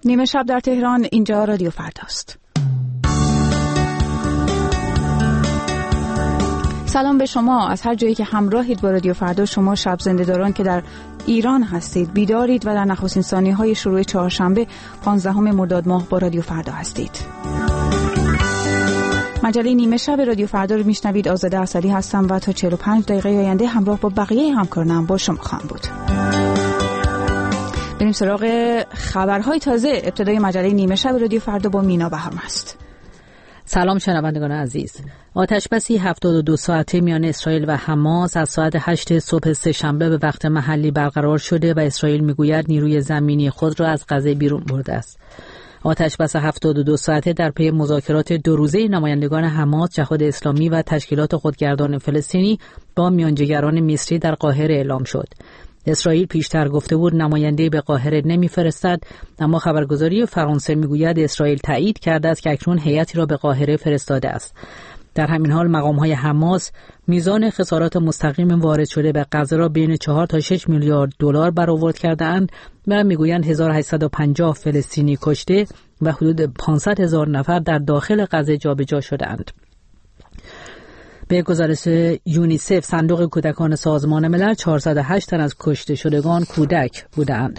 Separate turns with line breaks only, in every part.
نیمه شب در تهران، اینجا رادیو فرداست. سلام به شما از هر جایی که همراهید با رادیو فردا. شما شب زنده‌داران که در ایران هستید بیدارید و در نخستین ثانیه‌های شروع چهارشنبه 15 مرداد ماه با رادیو فردا هستید. مجله نیمه شب رادیو فردا رو میشنوید. آزاده اسدی هستم و تا 45 دقیقه آینده همراه با بقیه همکارانم با شما خواهم بود. بریم سراغ خبرهای تازه. ابتدای مجله نیمه شب رادیو فردا با مینا بهرام است.
سلام شنوندگان عزیز. آتشبسی 72 ساعته میان اسرائیل و حماس از ساعت 8 صبح سه‌شنبه به وقت محلی برقرار شده و اسرائیل میگوید نیروی زمینی خود را از غزه بیرون برده است. آتشبس 72 ساعته در پی مذاکرات 2 روزه نمایندگان حماس، جهاد اسلامی و تشکیلات خودگردان فلسطینی با میانجیگران مصری در قاهره اعلام شد. اسرائیل پیشتر گفته بود نماینده به قاهره نمیفرستد، اما خبرگزاری فرانسه میگوید اسرائیل تایید کرده است که اکنون هیئتی را به قاهره فرستاده است. در همین حال مقام‌های حماس میزان خسارات مستقیم وارد شده به غزه را بین 4 تا 6 میلیارد دلار برآورد کرده‌اند و میگویند 1850 فلسطینی کشته و حدود 500,000 نفر در داخل غزه جابجا شده‌اند. به گزارش یونیسف، صندوق کودکان سازمان ملل، 408 تن از کشته شدگان کودک بودند.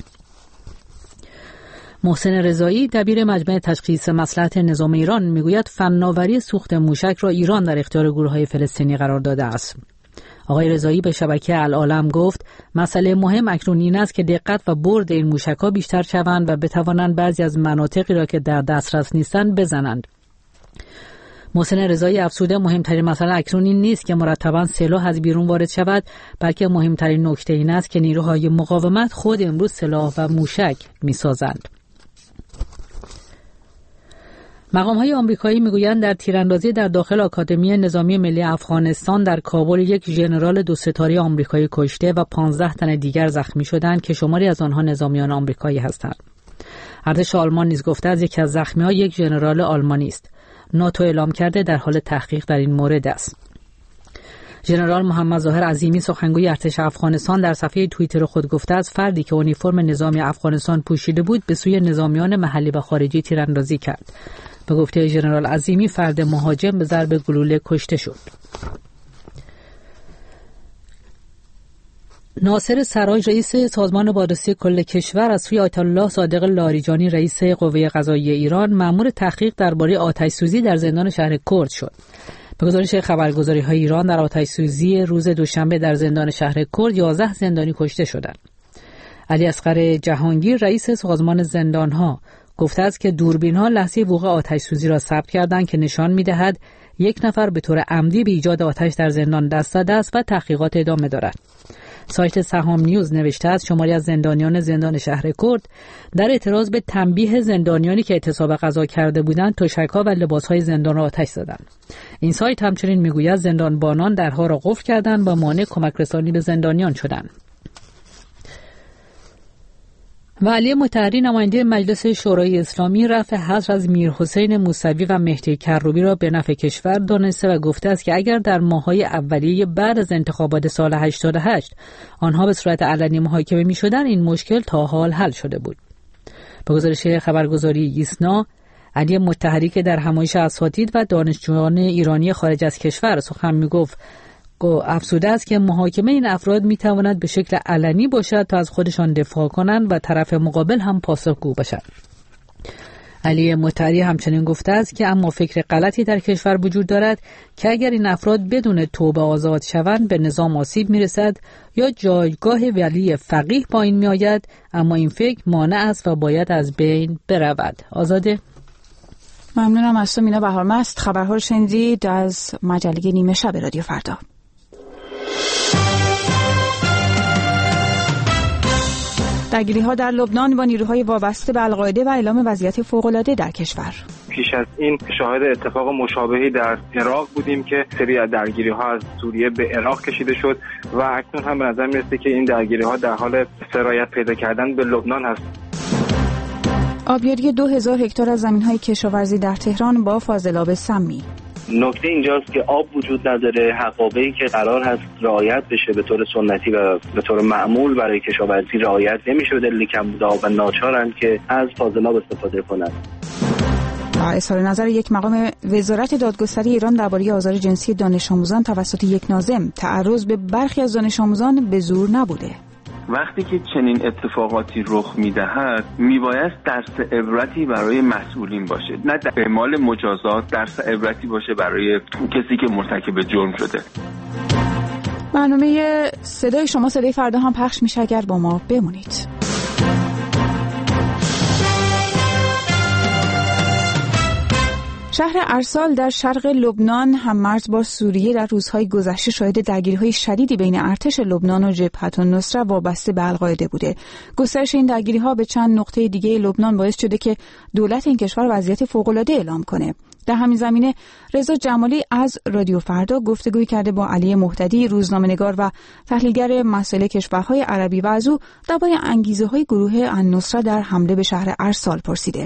محسن رضایی، دبیر مجمع تشخیص مصلحت نظام ایران، میگوید فناوری سوخت موشک را ایران در اختیار گروه‌های فلسطینی قرار داده است. آقای رضایی به شبکه العالم گفت مسئله مهم اکنون این است که دقت و برد این موشک‌ها بیشتر شوند و بتوانند بعضی از مناطقی را که در دسترس نیستند بزنند. محسن رضایی افزوده مهمترین مسئله اکنون این نیست که مرتباً سلاح از بیرون وارد شود، بلکه مهمترین نکته این است که نیروهای مقاومت خود امروز سلاح و موشک می‌سازند. مقام‌های آمریکایی میگویند در تیراندازی در داخل آکادمی نظامی ملی افغانستان در کابل یک ژنرال 2 ستاره آمریکایی کشته و 15 تن دیگر زخمی شدند که شماری از آنها نظامیان آمریکایی هستند. ارتش آلمان نیز گفته از یکی از زخمی‌ها یک ژنرال آلمانی است. ناتو اعلام کرده در حال تحقیق در این مورد است. ژنرال محمد ظاهر عظیمی، سخنگوی ارتش افغانستان، در صفحه توییتر خود گفته از فردی که اونیفرم نظامی افغانستان پوشیده بود به سوی نظامیان محلی و خارجی تیراندازی کرد. به گفته ژنرال عظیمی فرد مهاجم به ضرب گلوله کشته شد. ناصر سراج، رئیس سازمان بازرسی کل کشور، از سوی آیت الله صادق لاریجانی، رئیس قوه قضاییه ایران، مأمور تحقیق درباره آتش‌سوزی در زندان شهر کرد شد. به گزارش خبرگزاری‌های ایران در آتش‌سوزی روز دوشنبه در زندان شهر کرد 11 زندانی کشته شدند. علی اصغر جهانگیر، رئیس سازمان زندان‌ها، گفته است که دوربین‌ها لحظه وقوع آتش‌سوزی را ثبت کردند که نشان می‌دهد یک نفر به طور عمدی به ایجاد آتش در زندان دست زده است و تحقیقات ادامه دارد. سایت سهام نیوز نوشته است شماری از زندانیان زندان شهر کرد در اعتراض به تنبیه زندانیانی که اعتصاب غذا کرده بودند تشک‌ها و لباس‌های زندان را آتش زدند. این سایت همچنین میگوید زندانبانان درها را قفل کردند و مانع کمک رسانی به زندانیان شدند. ولی مطهری، نماینده مجلس شورای اسلامی، رفع حظر از میرحسین موسوی و مهدی کروبی را به نفع کشور دانسته و گفته است که اگر در ماه‌های اولیه بعد از انتخابات سال 88 آنها به صورت علنی محاکمه می‌شدند، این مشکل تا حال حل شده بود. به گزارش خبرگزاری ایسنا، علی مطهری که در همایش اساتید و دانشجویان ایرانی خارج از کشور سخن می‌گفت، افزوده است که محاکمه این افراد میتواند به شکل علنی باشد تا از خودشان دفاع کنند و طرف مقابل هم پاسخگو باشد. علی مطهری همچنین گفته است که اما فکر غلطی در کشور وجود دارد که اگر این افراد بدون توبه آزاد شوند به نظام آسیب میرسد یا جایگاه ولی فقیه پایین میآید، اما این فکر مانع است و باید از بین برود. آزاده.
ممنونم از تو مینا بهرام است. خبرها رو شنیدید از مجله نیمه شب رادیو فردا. درگیری‌ها در لبنان با نیروهای وابسته به القاعده و اعلام وضعیت فوق‌العاده در کشور.
پیش از این شاهد اتفاق مشابهی در عراق بودیم که سری از درگیری‌ها از سوریه به عراق کشیده شد و اکنون هم به نظر می‌رسه که این درگیری‌ها در حال سرایت پیدا کردن به لبنان هست.
آبیاری 2000 هکتار از زمین‌های کشاورزی در تهران با فاضلاب سمی.
نکته اینجاست که آب وجود نداره، حقابه‌ای که قرار هست رعایت بشه به طور سنتی و به طور معمول برای کشاورزی رعایت نمیشه به دلیل کمبود آب و ناچارن که از فاضلاب استفاده کنند.
اظهار نظر یک مقام وزارت دادگستری ایران درباره آزار جنسی دانش آموزان توسط یک ناظم. تعرض به برخی از دانش آموزان به زور نبوده.
وقتی که چنین اتفاقاتی رخ می‌دهد میبایست درس عبرتی برای مسئولین باشه، نه در اعمال مجازات، درس عبرتی باشه برای کسی که مرتکب جرم شده.
برنامه صدای شما صدای فردا هم پخش میشه، اگر با ما بمونید. شهر ارسال در شرق لبنان هم‌مرز با سوریه در روزهای گذشته شاهد درگیری‌های شدیدی بین ارتش لبنان و جبهة النصره وابسته به القاعده بوده. گسترش این درگیری‌ها به چند نقطه دیگه لبنان باعث شده که دولت این کشور وضعیت فوق‌العاده اعلام کنه. در همین زمینه رضا جمالی از رادیو فردا گفتگوی کرده با علی مهتدی، روزنامه‌نگار و تحلیلگر مسائل کشورهای عربی و از او درباره انگیزه‌های گروه النصره در حمله به شهر ارسال پرسیده.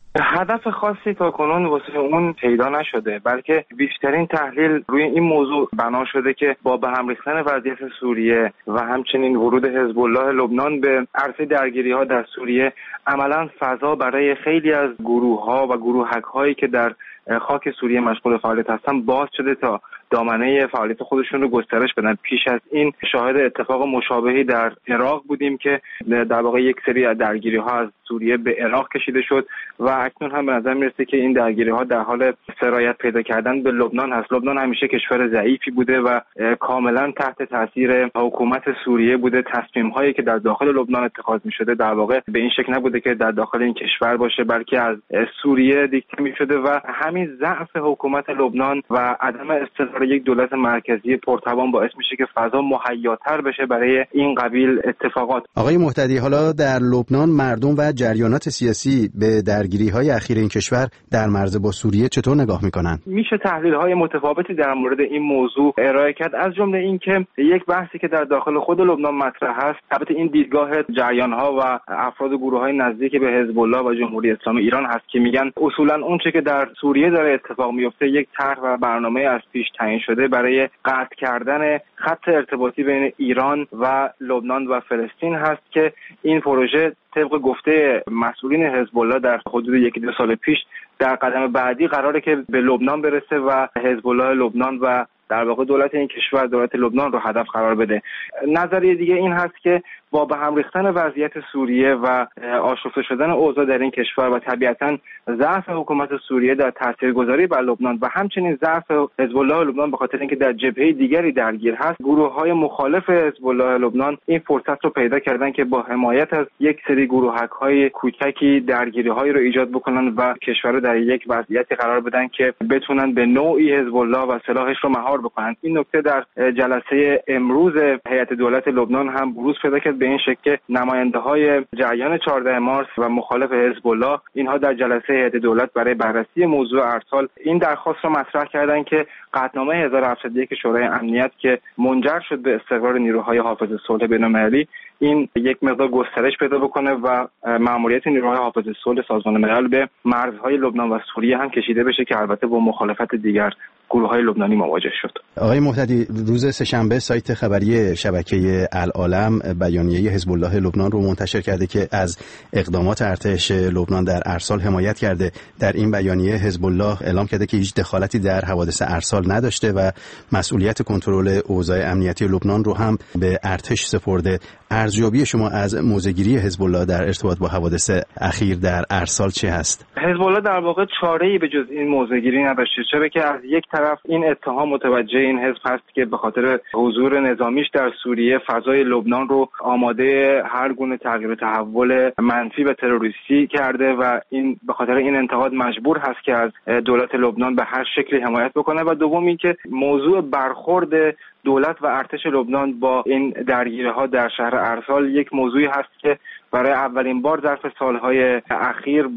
هدف خاصی تا کنون واسه اون پیدا نشده، بلکه بیشترین تحلیل روی این موضوع بنا شده که با به هم ریختن وضعیت سوریه و همچنین ورود حزب الله لبنان به عرصه درگیری‌ها در سوریه عملاً فضا برای خیلی از گروه‌ها و گروهک‌هایی که در خاک سوریه مشغول فعالیت هستن باز شده تا دامنه فعالیت خودشون رو گسترش بدن. پیش از این شاهد اتفاق مشابهی در عراق بودیم که در واقع یک سری از درگیری‌ها از سوریه به عراق کشیده شد و اکنون هم به نظر میرسه که این درگیری‌ها در حال سرایت پیدا کردن به لبنان هست. لبنان همیشه کشور ضعیفی بوده و کاملا تحت تاثیر حکومت سوریه بوده. تصمیم‌هایی که در داخل لبنان اتخاذ می‌شده در واقع به این شکل نبوده که در داخل این کشور باشه، بلکه از سوریه دیکته می‌شده و همین ضعف حکومت لبنان و عدم استقرار یک دولت مرکزی پرتوان باعث میشه که فضا مهیاتر بشه برای این قبیل اتفاقات.
آقای مهتدی، حالا در لبنان مردم و جریانات سیاسی به درگیری‌های اخیر این کشور در مرز با سوریه چطور نگاه می‌کنند؟
میشه تحلیل‌های متفاوتی در مورد این موضوع ارائه کرد، از جمله اینکه یک بحثی که در داخل خود لبنان مطرح هست، البته این دیدگاه جریان‌ها و افراد و گروه‌های نزدیک به حزب الله و جمهوری اسلامی ایران هست که میگن اصولاً اون چه که در سوریه داره اتفاق میفته یک طرح و برنامه از پیش تعیین شده برای قطع کردن خط ارتباطی بین ایران و لبنان و فلسطین هست که این پروژه طبق گفته مسئولین حزب الله در حدود 1-2 سال پیش در قدم بعدی قراره که به لبنان برسه و حزب الله لبنان و در واقع دولت این کشور دولت لبنان رو هدف قرار بده. نظریه دیگه این هست که با به هم ریختن وضعیت سوریه و آشفته شدن اوضاع در این کشور و طبیعتاً ضعف حکومت سوریه در تاثیرگذاری بر لبنان و همچنین ضعف حزب الله لبنان به خاطر اینکه در جبهه دیگری درگیر هست، گروه‌های مخالف حزب الله لبنان این فرصت رو پیدا کردن که با حمایت از یک سری گروهک‌های کوچکی درگیری‌هایی رو ایجاد بکنن و کشور رو در یک وضعیتی قرار بدن که بتونن به نوعی حزب الله و سلاحش رو مهار بکنن. این نکته در جلسه امروز هیئت دولت لبنان هم بروز پیدا کرد به این شکل که نماینده‌های جریان 14 مارس و مخالف حزب الله اینها در جلسه هیئت دولت برای بررسی موضوع ارسال این درخواست را مطرح کردند که قطعنامه 1701 شورای امنیت که منجر شد به استقرار نیروهای حافظ صلح بین‌المللی این یک مقدار گسترش پیدا بکنه و مأموریت نیروهای حافظ صلح سازمان ملل به مرزهای لبنان و سوریه هم کشیده بشه که البته با مخالفت دیگر گروه‌های لبنانی مواجه شد.
آقای مهتدی، روز سه‌شنبه سایت خبری شبکه العالم بیانیه حزب الله لبنان رو منتشر کرده که از اقدامات ارتش لبنان در ارسال حمایت کرده. در این بیانیه حزب الله اعلام کرده که هیچ دخالتی در حوادث ارسال نداشته و مسئولیت کنترل اوضاع امنیتی لبنان رو هم به ارتش سپرده. ارزیابی شما از موضع‌گیری حزب الله در ارتباط با حوادث اخیر در ارسال چه هست؟
حزب الله در واقع چاره‌ای به جز این موضع‌گیری نداشته، چرا که از یک طرف این اتهام متوجه این حزب هست که به خاطر حضور نظامیش در سوریه فضای لبنان رو آماده هر گونه تغییر و تحول منفی و تروریستی کرده و این به خاطر این انتقاد مجبور هست که از دولت لبنان به هر شکلی حمایت بکنه و دوم اینکه موضوع برخورد دولت و ارتش لبنان با این درگیری‌ها در شهر ارسال یک موضوعی هست که برای اولین بار ظرف سالهای اخیر با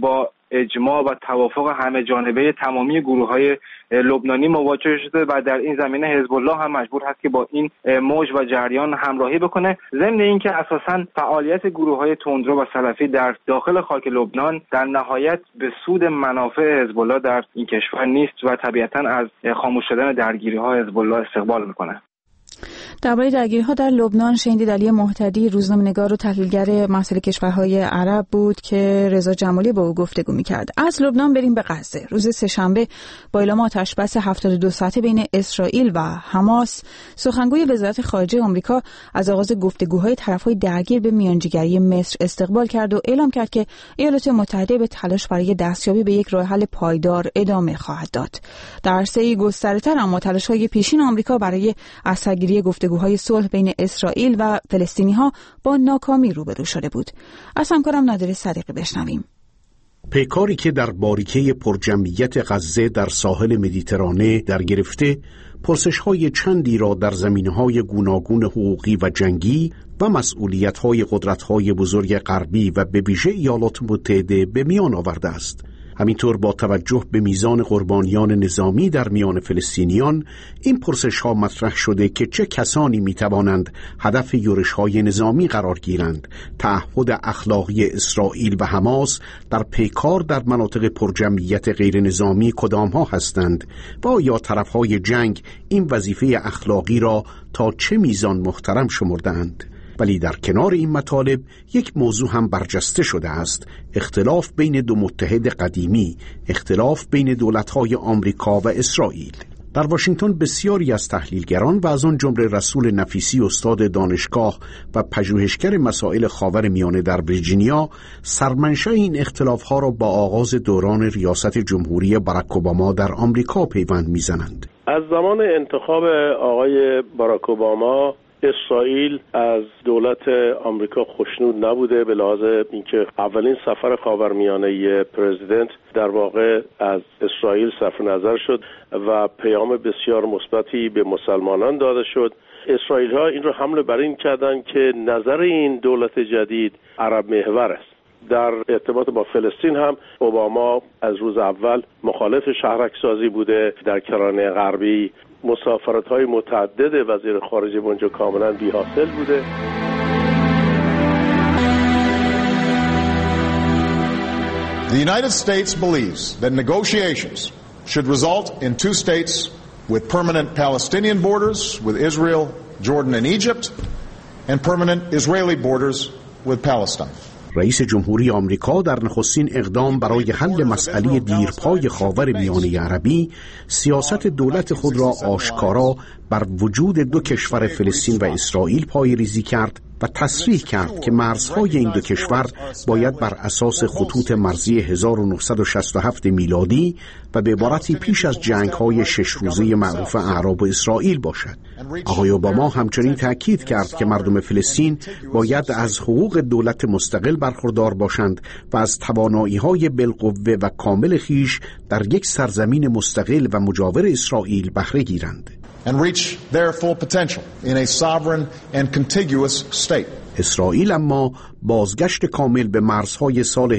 اجماع و توافق همه جانبه تمامی گروه‌های لبنانی مواجه شده و در این زمینه حزب الله هم مجبور هست که با این موج و جریان همراهی بکنه. ضمن اینکه اساساً فعالیت گروه‌های تندرو و سلفی در داخل خاک لبنان در نهایت به سود منافع حزب الله در این کشور نیست و طبیعتاً از خاموش شدن درگیری‌ها حزب الله استقبال میکنه.
درباره درگیری‌ها در لبنان شنیدید علی مهتدی روزنامه‌نگار و تحلیلگر مسائل کشورهای عرب بود که رضا جمالی با او گفتگو می‌کرد. از لبنان بریم به غزه. روز سه‌شنبه با اعلام آتش‌بس 72 ساعته بین اسرائیل و حماس، سخنگوی وزارت خارجه آمریکا از آغاز گفتگوهای طرف‌های درگیر به میانجیگری مصر استقبال کرد و اعلام کرد که ایالات متحده به تلاش برای دستیابی به یک راه حل پایدار ادامه خواهد داد. در عرصه‌ای گسترده‌تر اما تلاش‌های پیشین آمریکا برای اثرگیری گفتگوهای صلح بین اسرائیل و فلسطینی‌ها با ناکامی روبرو شده بود. از همکارم نادر صدیقی بشنویم.
پیکاری که در باریکه پرجمعیت غزه در ساحل مدیترانه در گرفته، پرسش‌های چندی را در زمینه‌های گوناگون حقوقی و جنگی و مسئولیت‌های قدرت‌های بزرگ غربی و به ویژه ایالات متحده به میان آورده است. همینطور با توجه به میزان قربانیان نظامی در میان فلسطینیان، این پرسش‌ها مطرح شده که چه کسانی می‌توانند هدف یورش‌های نظامی قرار گیرند، تعهد اخلاقی اسرائیل و حماس در پیکار در مناطق پرجمعیت غیر نظامی کدام‌ها هستند و آیا طرف‌های جنگ این وظیفه اخلاقی را تا چه میزان محترم شمردند. ولی در کنار این مطالب یک موضوع هم برجسته شده است: اختلاف بین دو متحد قدیمی، اختلاف بین دولت‌های آمریکا و اسرائیل. در واشنگتن بسیاری از تحلیلگران و از آن جمله رسول نفیسی استاد دانشگاه و پژوهشگر مسائل خاورمیانه در ویرجینیا سرمنشأ این اختلاف‌ها را با آغاز دوران ریاست جمهوری باراک اوباما در آمریکا پیوند می‌زنند.
از زمان انتخاب آقای باراک اوباما اسرائیل از دولت آمریکا خوشنود نبوده، به لحاظ اینکه اولین سفر خاورمیانه پرزیدنت در واقع از اسرائیل صرف نظر شد و پیام بسیار مثبتی به مسلمانان داده شد. اسرائیل ها این رو حمله بر این کردن که نظر این دولت جدید عرب محور است. در ارتباط با فلسطین هم اوباما از روز اول مخالف شهرک‌سازی بوده. در کرانه غربی مسافرت‌های متعدد وزیر خارجه اونجا کاملا بی‌حاصل بوده.
The United States believes that negotiations should result in two states with permanent Palestinian borders with Israel, Jordan and Egypt, and permanent Israeli borders with Palestine.
رئیس جمهوری آمریکا در نخستین اقدام برای حل مسئله دیرپای خاورمیانه عربی، سیاست دولت خود را آشکارا بر وجود دو کشور فلسطین و اسرائیل پایه‌ریزی کرد و تصریح کرد که مرزهای این دو کشور باید بر اساس خطوط مرزی 1967 میلادی و به عبارتی پیش از جنگ‌های 6 روزه معروف اعراب و اسرائیل باشد. آقای اوباما همچنین تأکید کرد که مردم فلسطین باید از حقوق دولت مستقل برخوردار باشند و از توانایی‌های بالقوه و کامل خیش در یک سرزمین مستقل و مجاور اسرائیل بهره گیرند.
And reach their full potential in a sovereign and contiguous state.
اسرائیل اما بازگشت کامل به مرزهای سال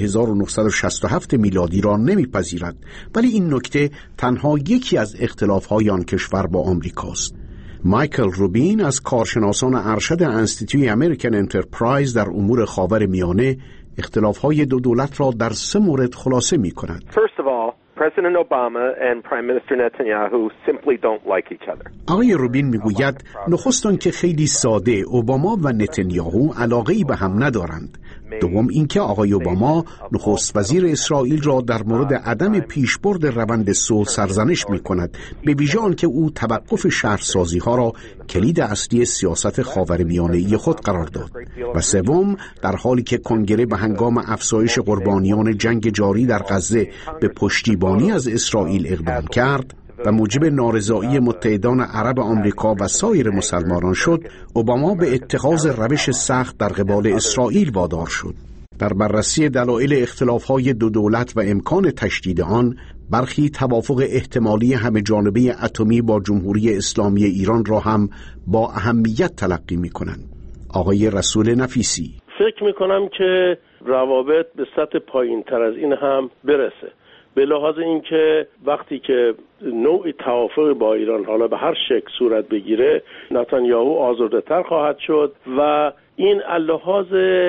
1967 میلادی را نمیپذیرد، ولی این نکته تنها یکی از اختلاف‌های آن کشور با آمریکاست. مایکل روبین از کارشناسان ارشد انستیتوی امریکن انترپرایز در امور خاورمیانه اختلاف‌های دو دولت را در 3 مورد خلاصه می‌کند.
President Obama and Prime Minister Netanyahu simply don't like each other.
آقای روبین میگوید نخست آنکه خیلی ساده اوباما و نتانیاهو علاقه‌ای به هم ندارند. دوم اینکه آقای اوباما نخست وزیر اسرائیل را در مورد عدم پیشبرد روند صلح سرزنش می‌کند، به ویژه آنکه او توقف شهرسازی‌ها را کلید اصلی سیاست خاورمیانه‌ای خود قرار داد. و سوم، در حالی که کنگره به هنگام افزایش قربانیان جنگ جاری در غزه به پشتیبانی از اسرائیل اقدام کرد و موجب نارضایی متحدان عرب آمریکا و سایر مسلمانان شد، اوباما به اتخاذ روش سخت در قبال اسرائیل وادار شد. در بررسی دلایل اختلاف‌های دو دولت و امکان تشدید آن، برخی توافق احتمالی همه جانبه اتمی با جمهوری اسلامی ایران را هم با اهمیت تلقی می‌کنند. آقای رسول نفیسی:
فکر می‌کنم که روابط به سطح پایین تر از این هم برسه، به لحاظ اینکه وقتی که نوعی توافق با ایران حالا به هر شکل صورت بگیره، نتانیاهو آزرده‌تر خواهد شد و این لحاظ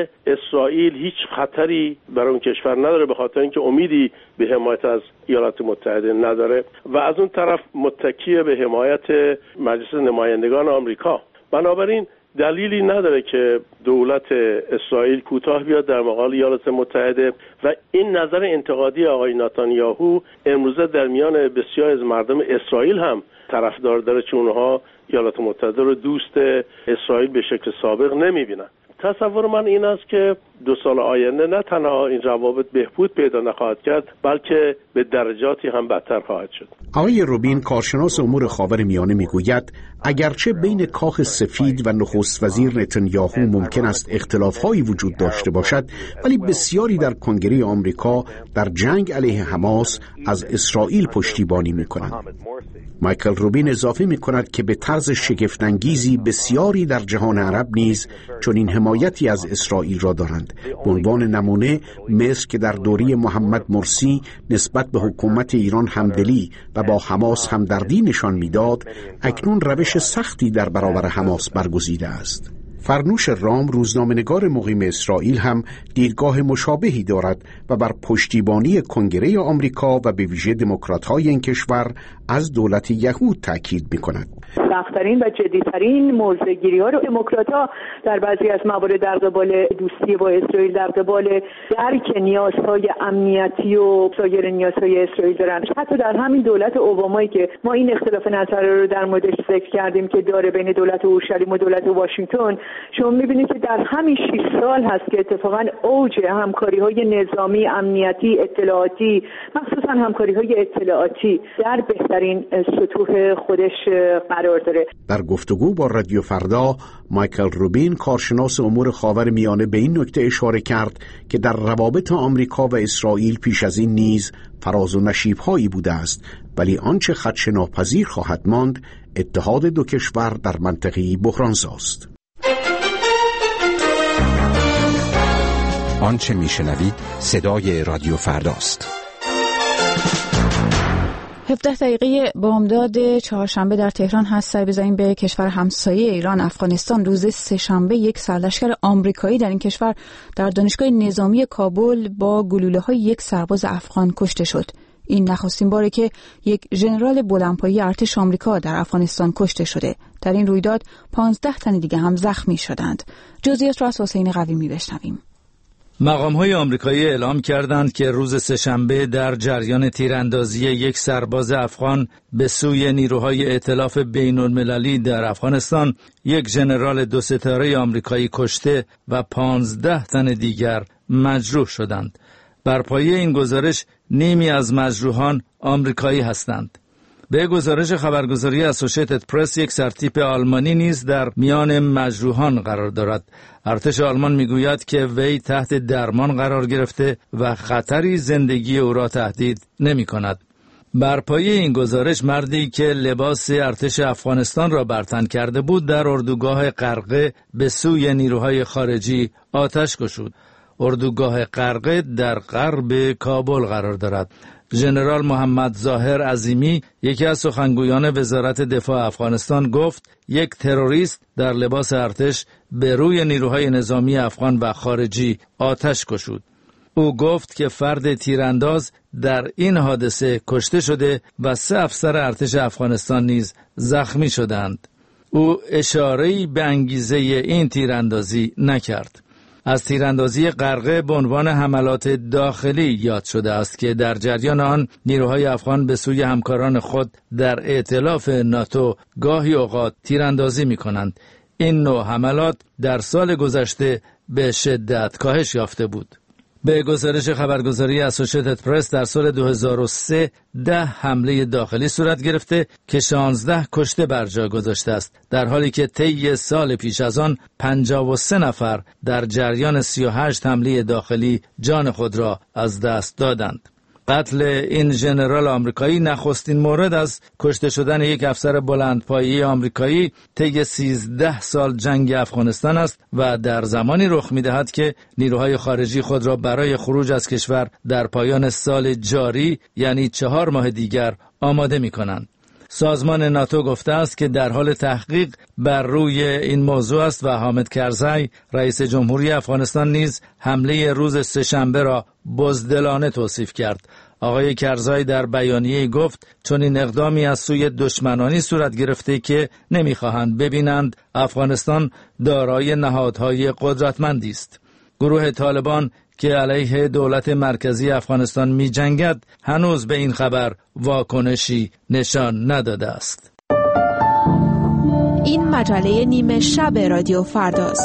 اسرائیل هیچ خطری برای اون کشور نداره، به خاطر اینکه امیدی به حمایت از ایالات متحده نداره و از اون طرف متکی به حمایت مجلس نمایندگان آمریکا. بنابراین دلیلی نداره که دولت اسرائیل کوتاه بیاد در مقابل ایالات متحده و این نظر انتقادی آقای نتانیاهو امروزه در میان بسیار از مردم اسرائیل هم طرفدار داره، چون اونها ایالات متحده رو دوست اسرائیل به شکل سابق نمیبینن. تصور من این است که 2 سال آینده نه تنها این روابط بهبود پیدا نخواهد کرد، بلکه به درجاتی هم بدتر خواهد شد.
آقای روبین، کارشناس امور خاورمیانه، میگوید اگرچه بین کاخ سفید و نخست وزیر نتانیاهو ممکن است اختلاف‌هایی وجود داشته باشد، ولی بسیاری در کنگره آمریکا در جنگ علیه حماس از اسرائیل پشتیبانی می‌کنند. مایکل روبین اضافه می‌کند که به طرز شگفت‌انگیزی بسیاری در جهان عرب نیز چنین حمایتی از اسرائیل را دارند. به عنوان نمونه مصر که در دوره محمد مرسی نسبت به حکومت ایران همدلی و با حماس همدردی نشان میداد، اکنون روش سختی در برابر حماس برگزیده است. فرنوش رام، روزنامه‌نگار مقیم اسرائیل، هم دیدگاه مشابهی دارد و بر پشتیبانی کنگره آمریکا و به ویژه دموکرات‌های این کشور از دولت یهود تاکید می‌کند.
سخت‌ترین و جدی‌ترین موضع‌گیری‌ها رو دموکرات‌ها در بعضی از موارد در قبال دوستی با اسرائیل، در قبال درک نیازهای امنیتی و سایر نیازهای اسرائیل دارن. حتی در همین دولت اوبامایی که ما این اختلاف نظر رو در موردش ذکر کردیم که داره بین دولت اورشلیم و دولت واشنگتن، شما می‌بینید که در همین 6 سال هست که اتفاقاً اوج همکاری‌های نظامی، امنیتی، اطلاعاتی، مخصوصاً همکاری‌های اطلاعاتی در بهترین سطوح خودش قرار داره.
در گفتگو با رادیو فردا، مایکل روبین، کارشناس امور خاورمیانه، به این نکته اشاره کرد که در روابط آمریکا و اسرائیل پیش از این نیز فراز و نشیب‌هایی بوده است، ولی آنچه خدشه‌ناپذیر خواهد ماند اتحاد دو کشور در منطقه‌ای بحرانزاست.
آنچه میشنوید صدای رادیو فرداست.
17 دقیقه بامداد چهارشنبه در تهران هست. سر بزنیم به کشور همسایه ایران، افغانستان. روز سه‌شنبه یک سرلشکر آمریکایی در این کشور در دانشگاه نظامی کابل با گلوله‌های یک سرباز افغان کشته شد. این نخستین باره که یک ژنرال بلندپایه ارتش آمریکا در افغانستان کشته شده. در این رویداد 15 تن دیگه هم زخمی شدند. جزئیات را از حسین قویمی بشنویم.
مقام‌های آمریکایی اعلام کردند که روز سه‌شنبه در جریان تیراندازی یک سرباز افغان به سوی نیروهای ائتلاف بین‌المللی در افغانستان، یک ژنرال 2 ستاره آمریکایی کشته و 15 تن دیگر مجروح شدند. بر پایه این گزارش نیمی از مجروحان آمریکایی هستند. به گزارش خبرگزاری اسوسییتد پرس، یک سرتیپ آلمانی نیز در میان مجروحان قرار دارد. ارتش آلمان میگوید که وی تحت درمان قرار گرفته و خطری زندگی او را تهدید نمی کند. بر پایه این گزارش مردی که لباس ارتش افغانستان را بر تن کرده بود در اردوگاه قرقه به سوی نیروهای خارجی آتش گشود. اردوگاه قرقه در غرب کابل قرار دارد. ژنرال محمد ظاهر عظیمی، یکی از سخنگویان وزارت دفاع افغانستان، گفت یک تروریست در لباس ارتش به روی نیروهای نظامی افغان و خارجی آتش گشود. او گفت که فرد تیرانداز در این حادثه کشته شده و 3 افسر ارتش افغانستان نیز زخمی شدند. او اشاره‌ای به انگیزه این تیراندازی نکرد. از تیراندازی قرقه به عنوان حملات داخلی یاد شده است که در جریان آن نیروهای افغان به سوی همکاران خود در ائتلاف ناتو گاهی اوقات تیراندازی می کنند. این نوع حملات در سال گذشته به شدت کاهش یافته بود. به گزارش خبرگزاری اسوسییتد پرس، در سال 2003 10 حمله داخلی صورت گرفته که 16 کشته بر جا گذاشته است، در حالی که طی سال پیش از آن 53 نفر در جریان 38 حمله داخلی جان خود را از دست دادند. قتل این ژنرال آمریکایی نخستین مورد از کشته شدن یک افسر بلندپایه‌ای آمریکایی طی 13 سال جنگ افغانستان است و در زمانی رخ می‌دهد که نیروهای خارجی خود را برای خروج از کشور در پایان سال جاری یعنی 4 ماه دیگر آماده می‌کنند. سازمان ناتو گفته است که در حال تحقیق بر روی این موضوع است و حامد کرزی رئیس جمهوری افغانستان نیز حمله روز سه‌شنبه را بزدلانه توصیف کرد. آقای کرزی در بیانیه گفت چون این اقدامی از سوی دشمنانی صورت گرفته که نمیخواهند ببینند افغانستان دارای نهادهای قدرتمندی است. گروه طالبان که علیه دولت مرکزی افغانستان می جنگد هنوز به این خبر واکنشی نشان نداده است.
این مجله نیمه شب رادیو فرداست.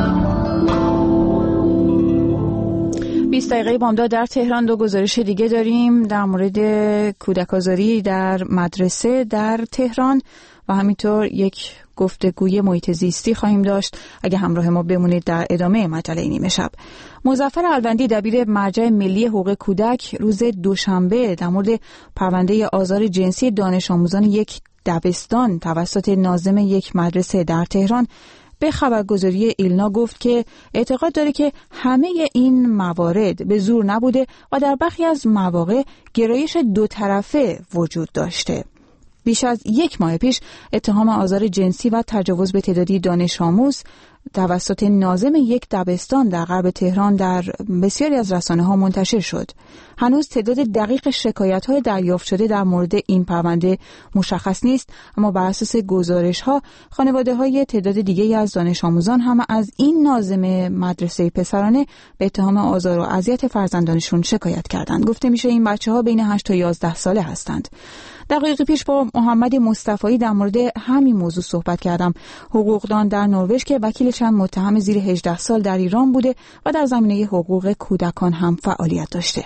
20 دقیقه بامداد در تهران. دو گزارش دیگه داریم در مورد کودک آزاری در مدرسه در تهران و همینطور یک گفتگوی محیط زیستی خواهیم داشت. اگه همراه ما بمونید در ادامه مجله نیمه شب. مظفر الوندی دبیر مرجع ملی حقوق کودک روز دوشنبه در مورد پرونده آزار جنسی دانش آموزان یک دبستان توسط ناظم یک مدرسه در تهران به خبرگزاری ایلنا گفت که اعتقاد داره که همه این موارد به زور نبوده و در برخی از مواقع گرایش دو طرفه وجود داشته. بیش از 1 ماه پیش اتهام آزار جنسی و تجاوز به تعدادی دانش آموز توسط ناظم یک دبستان در غرب تهران در بسیاری از رسانه‌ها منتشر شد. هنوز تعداد دقیق شکایت‌های دریافت شده در مورد این پرونده مشخص نیست، اما بر اساس گزارش‌ها خانواده‌های تعداد دیگه‌ای از دانش آموزان هم از این ناظم مدرسه پسرانه به اتهام آزار و اذیت فرزندانشون شکایت کردند. گفته میشه این بچه‌ها بین 8 تا 11 ساله هستند. دقیقی پیش با محمد مصطفی در مورد همین موضوع صحبت کردم. حقوقدان در نروژ که وکیل چند متهم زیر 18 سال در ایران بوده و در زمینه حقوق کودکان هم فعالیت داشته.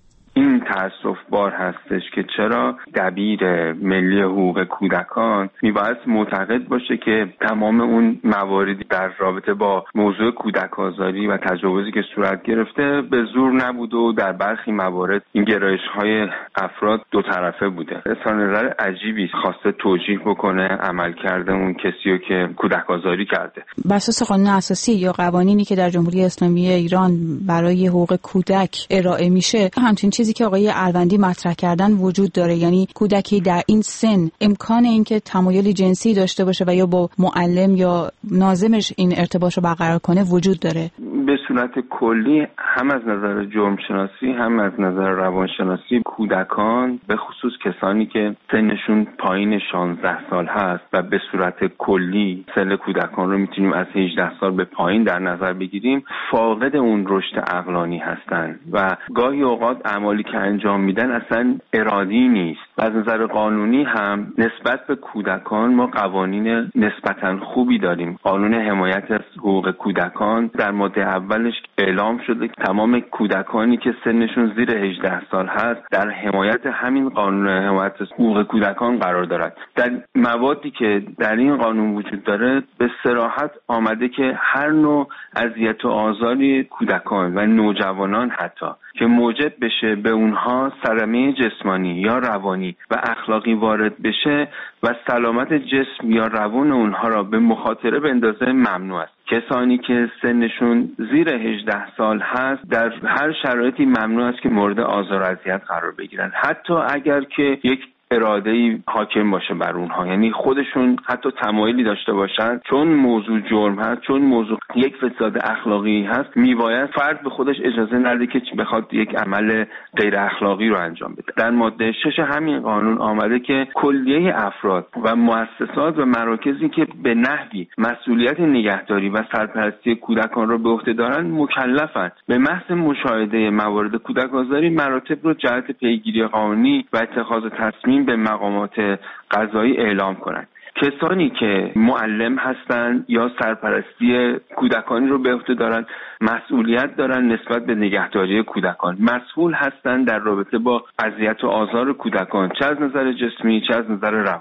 این تأسف‌بار هستش که چرا دبیر ملی حقوق کودکان میباید معتقد باشه که تمام اون مواردی در رابطه با موضوع کودک آزاری و تجاوزی که صورت گرفته به زور نبود و در برخی موارد این گرایش‌های افراد دو طرفه بوده. اظهار نظر عجیبی خواسته توجیه بکنه عمل کرده اون کسیو که کودک آزاری کرده.
بر اساس قانون اساسی یا قوانینی که در جمهوری اسلامی ایران برای حقوق کودک ارائه میشه، همچین چیزی که آقای الوندی مطرح کردن وجود داره، یعنی کودکی در این سن امکان اینکه تمایل جنسی داشته باشه و یا با معلم یا ناظمش این ارتباط رو برقرار کنه وجود داره.
به صورت کلی هم از نظر جرم شناسی هم از نظر روانشناسی کودکان به خصوص کسانی که سنشون پایین 16 سال هست و به صورت کلی سن کودکان رو میتونیم از 18 سال به پایین در نظر بگیریم فاقد اون رشد عقلانی هستن و گاهی اوقات اعمالی که انجام میدن اصلا ارادی نیست. از نظر قانونی هم نسبت به کودکان ما قوانین نسبتاً خوبی داریم. قانون حمایت از حقوق کودکان در ماده اولش اعلام شده که تمام کودکانی که سنشون زیر 18 سال هست در حمایت همین قانون حمایت از حقوق کودکان قرار دارد. در موادی که در این قانون وجود داره به صراحت آمده که هر نوع اذیت و آزاری کودکان و نوجوانان حتی که موجب بشه به اونها صدمه جسمانی یا روانی و اخلاقی وارد بشه و سلامت جسم یا روان اونها را به مخاطره بندازه ممنوع است. کسانی که سنشون زیر 18 سال هست در هر شرایطی ممنوع است که مورد آزار و اذیت قرار بگیرن، حتی اگر که یک اراده‌ای حاکم باشه بر اونها، یعنی خودشون حتی تمایلی داشته باشن. چون موضوع جرم هست، چون موضوع یک فساد اخلاقی هست، میباید فرد به خودش اجازه نده که بخواد یک عمل غیر اخلاقی رو انجام بده. در ماده 6 همین قانون آمده که کلیه افراد و مؤسسات و مراکزی که به نحوی مسئولیت نگهداری و سرپرستی کودکان را به عهده دارند مکلفند به محض مشاهده موارد کودک آزاری مراتب رو جهت پیگیری قانونی و اتخاذ تصمیم به مقامات قضایی اعلام کنند. کسانی که معلم هستند یا سرپرستی کودکانی رو به عهده دارند مسئولیت دارند نسبت به نگهداری کودکان، مسئول هستند در رابطه با اذیت و آزار کودکان، چه از نظر جسمی چه از نظر روانی.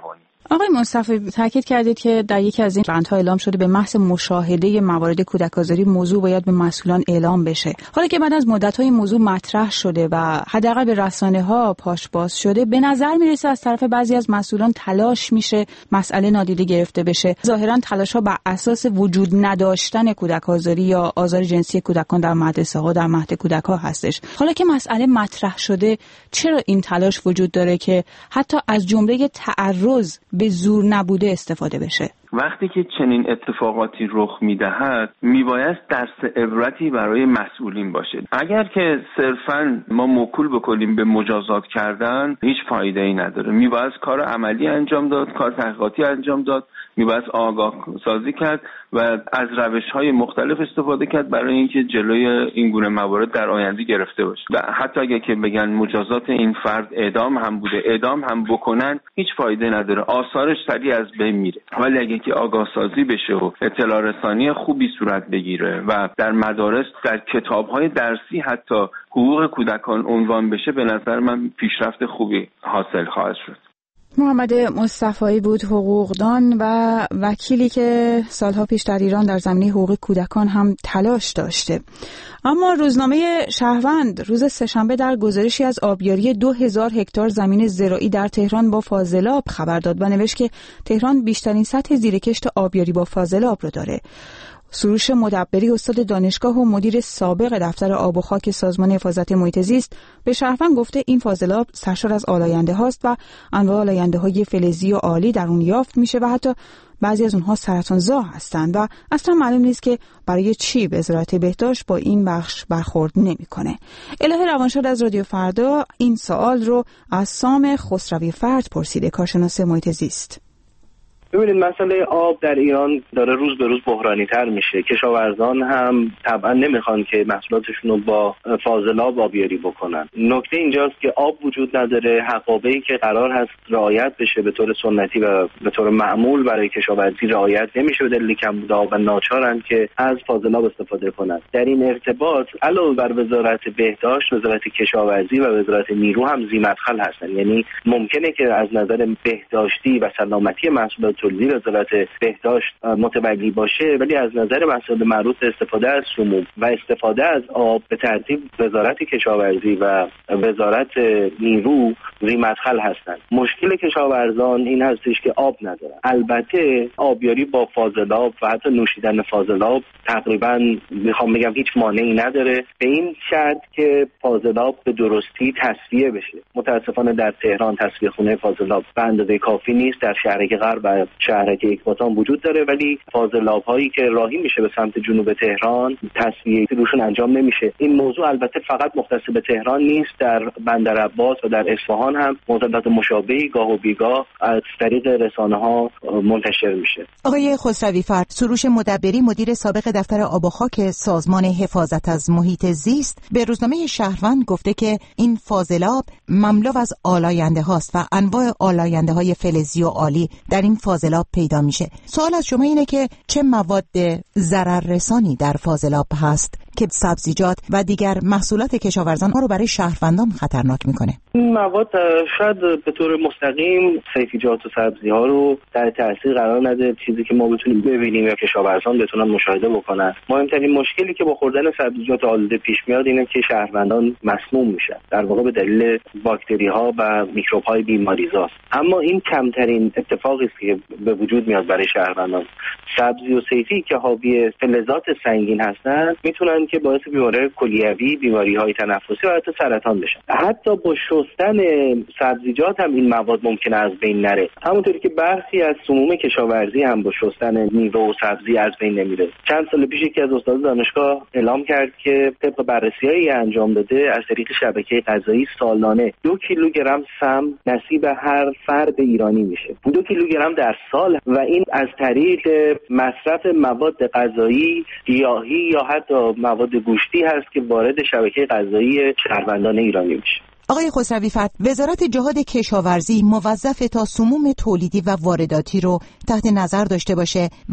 آقای مصطفی تاکید کردید که در یکی از این بندها اعلام شده به محض مشاهده موارد کودک آزاری موضوع باید به مسئولان اعلام بشه. حالا که بعد از مدت‌های موضوع مطرح شده و حداقل به رسانه‌ها پاش باز شده، به نظر میرسه از طرف بعضی از مسئولان تلاش میشه مسئله نادیده گرفته بشه. ظاهراً تلاش‌ها بر اساس وجود نداشتن کودک آزاری یا آزار جنسی کودکان در مدرسه‌ها در مهد کودک‌ها هستش. حالا که مسئله مطرح شده، چرا این تلاش وجود داره که حتی از جمله تعرض به زور نبوده استفاده بشه؟
وقتی که چنین اتفاقاتی رخ میدهد میبایست درس عبرتی برای مسئولین باشه. اگر که صرفاً ما موکول بکنیم به مجازات کردن هیچ فایده ای نداره. میبایست کار عملی انجام داد، کار تحقیقاتی انجام داد، میبایست آگاه سازی کرد و از روش‌های مختلف استفاده کرد برای اینکه جلوی این گونه موارد در آینده گرفته بشه. و حتی اگر که بگن مجازات این فرد اعدام هم بوده، اعدام هم بکنن، هیچ فایده نداره، آثارش سریع از بین میره. ولی اگه که آگاه سازی بشه و اطلاع رسانی خوبی صورت بگیره و در مدارس در کتاب‌های درسی حتی حقوق کودکان عنوان بشه، به نظر من پیشرفت خوبی حاصل خواهد شد.
محمد مصطفی بود، حقوقدان و وکیلی که سالها پیش در ایران در زمینه حقوق کودکان هم تلاش داشته. اما روزنامه شهروند روز سه‌شنبه در گزارشی از آبیاری 2000 هکتار زمین زراعی در تهران با فاضلاب خبر داد و نوشت که تهران بیشترین سطح زیرکشت آبیاری با فاضلاب رو داره. سروش مدبری، استاد دانشگاه و مدیر سابق دفتر آب و خاک سازمان حفاظت محیط زیست، به شهروند گفته این فاضلاب سرشار از آلاینده هاست و انواع آلاینده های فلزی و آلی در اون یافت میشه و حتی بعضی از اونها سرطانزا هستند و اصلا معلوم نیست که برای چی وزارت بهداشت با این بخش برخورد نمیکنه. الهه روانشاد از رادیو فردا این سوال رو از سام خسروی فرد پرسیده، کارشناس محیط زیست.
ببینید، مسئله آب در ایران داره روز به روز بحرانی تر میشه. کشاورزان هم طبعا نمیخوان که محصولاتشون رو با فاضلاب آبیاری بکنن. نکته اینجاست که آب وجود نداره، حقابه‌ای که قرار هست رعایت بشه به طور سنتی و به طور معمول برای کشاورزی رعایت نمیشه به دلیل کمبود آب و ناچارن که از فاضلاب استفاده کنن. در این ارتباط علاوه بر وزارت بهداشت، وزارت کشاورزی و وزارت نیرو هم ذی‌مدخل هستن. یعنی ممکنه که از نظر بهداشتی و سلامتی محصولات تولیدی وزارت بهداشت متولی باشه، ولی از نظر مسائل مربوط به استفاده از سموم و استفاده از آب به ترتیب وزارت کشاورزی و وزارت نیرو ذی‌مدخل هستند. مشکل کشاورزان این هستش که آب ندارن. البته آبیاری با فاضلاب و حتی نوشیدن فاضلاب تقریبا میخوام بگم هیچ مانعی نداره، به این شرط که فاضلاب به درستی تصفیه بشه. متاسفانه در تهران تصفیه خونه فاضلاب به اندازه کافی نیست. در شهرک غرب و شهرک اکباتان وجود داره، ولی فاضلاب هایی که راهی میشه به سمت جنوب تهران تصفیه روشون انجام نمیشه. این موضوع البته فقط مختص به تهران نیست، در بندرعباس و در اصفهان هم موضوعات مشابهی گاه و بیگاه از طریق رسانه ها منتشر میشه.
آقای خسروی فرد، سروش مدبری، مدیر سابق دفتر آب و خاک سازمان حفاظت از محیط زیست، به روزنامه شهروند گفته که این فاضلاب مملو از آلاینده هاست و انواع آلاینده های فلزی و آلی در این فاضلاب پیدا میشه. سوال از شما اینه که چه مواد ضرر رسانی در فاضلاب هست که سبزیجات و دیگر محصولات کشاورزان ها رو برای شهروندان خطرناک میکنه؟
این مواد شاید به طور مستقیم سبزیجات و سبزی ها رو در تاثیر قرار نده. چیزی که ما بتونیم ببینیم یا کشاورزان بتونن مشاهده بکنن، مهمترین مشکلی که با خوردن سبزیجات آلوده پیش میاد اینه که شهروندان مسموم میشن، در واقع به دلیل باکتری ها و میکروب های بیماریزاست. اما این کمترین اتفاقی است که به وجود میاد برای شهروندان. سبزی و صیفی که حاوی فلزات سنگین هستن میتونن که باعث بیماری کلیوی، بیماری‌های تنفسی و حتی سرطان بشن. حتی با شستن سبزیجات هم این مواد ممکنه از بین نره. همونطوری که برخی از سموم کشاورزی هم با شستن میوه و سبزی از بین نمیره. چند سال پیش یکی از استادان دانشگاه اعلام کرد که طبق بررسی‌هایی انجام داده از طریق شبکه غذایی سالانه 2 کیلوگرم سم نصیب هر فرد ایرانی میشه. 2 کیلوگرم در سال، و این از طریق مصرف مواد غذایی گیاهی یا حتی مواد گوشتی هست که وارد شبکه غذایی شهروندان ایرانی میشه.
آقای خسروی فرد، وزارت جهاد کشاورزی موظفه تا سموم تولیدی و وارداتی رو تحت نظر داشته باشه و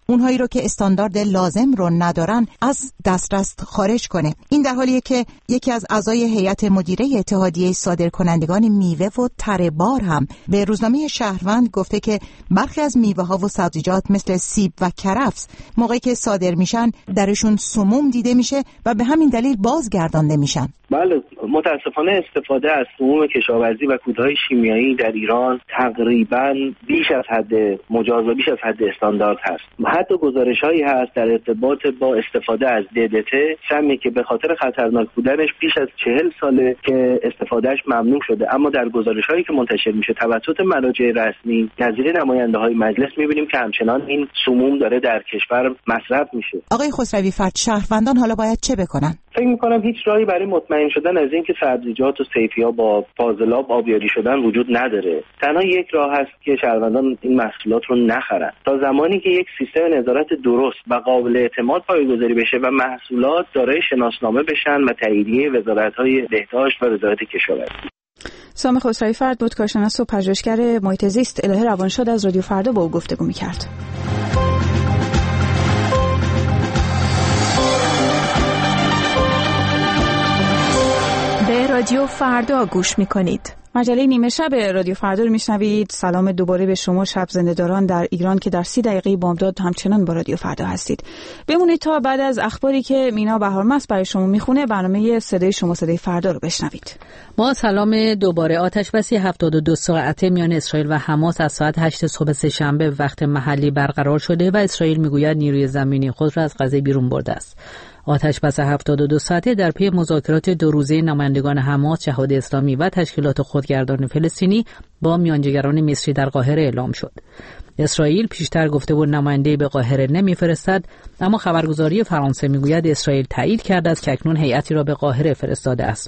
اونهایی رو که استاندارد لازم رو ندارن از دسترس خارج کنه. این در حالیه که یکی از اعضای هیئت مدیره اتحادیه صادرکنندگان میوه و تره بار هم به روزنامه شهروند گفته که برخی از میوه‌ها و سبزیجات مثل سیب و کرفس موقعی که صادر میشن درشون سموم دیده میشه و به همین دلیل بازگردانده میشن.
بله، متاسفانه استفاده از سموم کشاورزی و کودهای شیمیایی در ایران تقریباً بیش از حد مجاز و بیش از حد استاندارد هست. حتی گزارش‌هایی هست در ارتباط با استفاده از DDT، سمی که به خاطر خطرناک بودنش بیش از 40 ساله که استفادهش ممنوع شده، اما در گزارش‌هایی که منتشر میشه توسط مراجع رسمی نظیر نماینده‌های مجلس می‌بینیم که همچنان این سموم داره در کشور مصرف میشه.
آقای خسروی فرد، شهروندان حالا باید چه بکنن؟
فکر می‌کنم هیچ راهی برای مطمئن شدن از اینکه سبزیجات و صیفی‌ها با فاضلاب آبیاری شدن وجود نداره. تنها یک راه هست که شهروندان این محصولات رو نخرن تا زمانی که یک سیستم نظارت درست و قابل اعتماد پایه‌گذاری بشه و محصولات دارای شناسنامه بشن و تاییدیه وزارت‌های بهداشت و وزارت کشاورزی.
سام خسروی فرد بود، کارشناس و پژوهشگر محیط زیست. الهه روانشاد از رادیو فردا با او گفتگو می‌کرد.
به رادیو فردا گوش می‌کنید.
مجله نیمه شب رادیو فردا رو میشنوید. سلام دوباره به شما شب زنده‌داران در ایران که در 30 دقیقه بامداد همچنان با رادیو فردا هستید. بمونید تا بعد از اخباری که مینا بهارمست برای شما میخونه برنامه صدای شما صدای فردا رو بشنوید.
ما سلام دوباره. آتشبسی 72 ساعته میان اسرائیل و حماس از ساعت 8 صبح سه‌شنبه وقت محلی برقرار شده و اسرائیل میگوید نیروی زمینی خود را از غزه بیرون برده است. آتشبس 72 ساعته در پی مذاکرات 2 روزه نمایندگان حماس، جهاد اسلامی و تشکیلات خودگردان فلسطینی با میانجیگران مصری در قاهره اعلام شد. اسرائیل پیشتر گفته بود نماینده به قاهره نمیفرستد، اما خبرگزاری فرانسه میگوید اسرائیل تایید کرده است که اکنون هیئتی را به قاهره فرستاده است.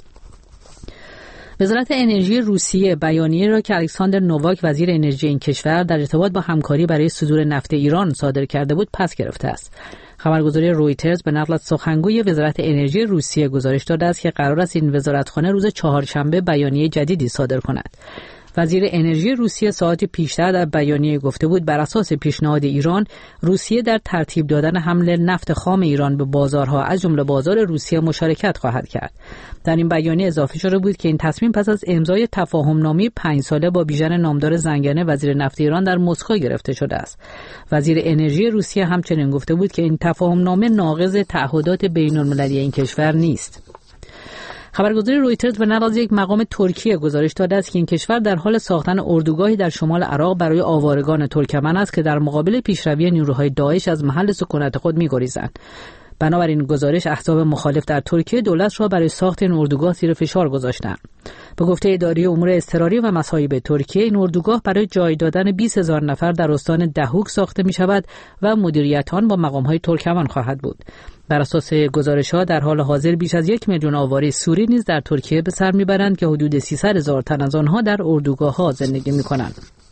وزارت انرژی روسیه بیانیه را که الکساندر نوواک وزیر انرژی این کشور در ارتباط با همکاری برای صدور نفت ایران صادر کرده بود پس گرفته است. خبرگزاری رویترز به نقل از سخنگوی وزارت انرژی روسیه گزارش داده است که قرار است این وزارتخانه روز چهارشنبه بیانیه جدیدی صادر کند. وزیر انرژی روسیه ساعتی پیشتر در بیانیه گفته بود بر اساس پیشنهاد ایران، روسیه در ترتیب دادن حمل نفت خام ایران به بازارها از جمله بازار روسیه مشارکت خواهد کرد. در این بیانیه اضافه شده بود که این تصمیم پس از امضای تفاهم‌نامه 5 ساله با بیژن نامدار زنگنه وزیر نفت ایران در مسکو گرفته شده است. وزیر انرژی روسیه همچنین گفته بود که این تفاهم‌نامه ناقض تعهدات بین‌المللی این کشور نیست. خبرگزاری رویترز به نقل از یک مقام ترکیه گزارش داده است که این کشور در حال ساختن اردوگاهی در شمال عراق برای آوارگان ترکمن است که در مقابل پیشروی نیروهای داعش از محل سکونت خود می‌گریزند. بنابراین گزارش احزاب مخالف در ترکیه دولت را برای ساخت این اردوگاه زیر فشار گذاشتند. به گفته اداره امور اضطراری و مصائب ترکیه، این اردوگاه برای جای دادن 20,000 نفر در استان دهوک ساخته می شود و مدیریت آن با مقام‌های ترکمن خواهد بود. بر اساس گزارش‌ها در حال حاضر بیش از 1 میلیون آواره سوری نیز در ترکیه به سر میبرند که حدود 300,000 تن از آنها در اردوگاه‌ها زندگی می‌کنند.